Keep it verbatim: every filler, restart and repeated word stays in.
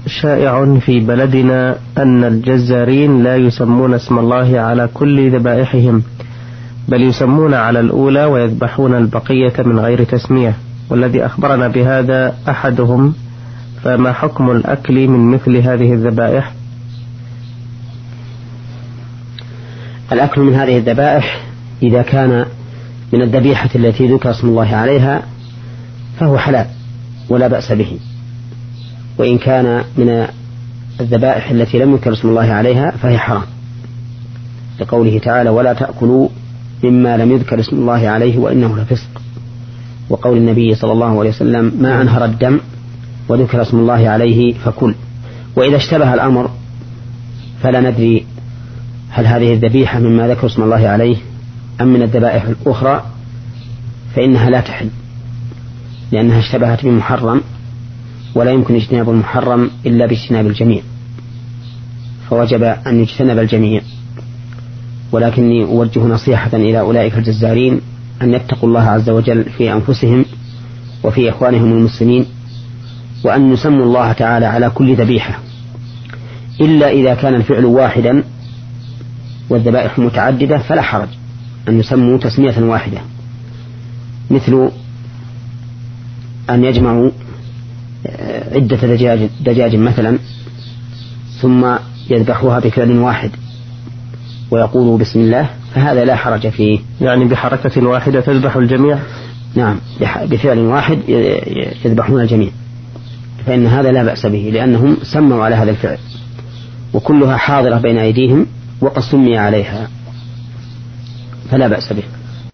شائع في بلدنا أن الجزارين لا يسمون اسم الله على كل ذبائحهم، بل يسمون على الأولى ويذبحون البقية من غير تسمية، والذي أخبرنا بهذا أحدهم، فما حكم الأكل من مثل هذه الذبائح؟ الأكل من هذه الذبائح إذا كان من الذبيحة التي ذكر اسم الله عليها فهو حلال ولا بأس به، وإن كان من الذبائح التي لم يذكر اسم الله عليها فهي حرام، لقوله تعالى ولا تأكلوا مما لم يذكر اسم الله عليه وإنه لفسق، وقول النبي صلى الله عليه وسلم ما أنهر الدم وذكر اسم الله عليه فكل. وإذا اشتبه الأمر فلا ندري هل هذه الذبيحة مما ذكر اسم الله عليه أم من الذبائح الأخرى، فإنها لا تحل لأنها اشتبهت بمحرم، ولا يمكن اجتناب المحرم إلا باجتناب الجميع، فوجب أن يجتنب الجميع. ولكني أوجه نصيحة إلى أولئك الجزارين أن يتقوا الله عز وجل في أنفسهم وفي إخوانهم المسلمين، وأن يسموا الله تعالى على كل ذبيحة، إلا إذا كان الفعل واحدا والذبائح متعددة فلا حرج أن يسموا تسمية واحدة، مثل أن يجمعوا عدة دجاج, دجاج مثلا ثم يذبحوها بفعل واحد ويقولوا بسم الله، فهذا لا حرج فيه. يعني بحركة واحدة تذبح الجميع؟ نعم، بفعل واحد يذبحون الجميع، فإن هذا لا بأس به لأنهم سموا على هذا الفعل، وكلها حاضرة بين أيديهم وقد سمي عليها فلا بأس به.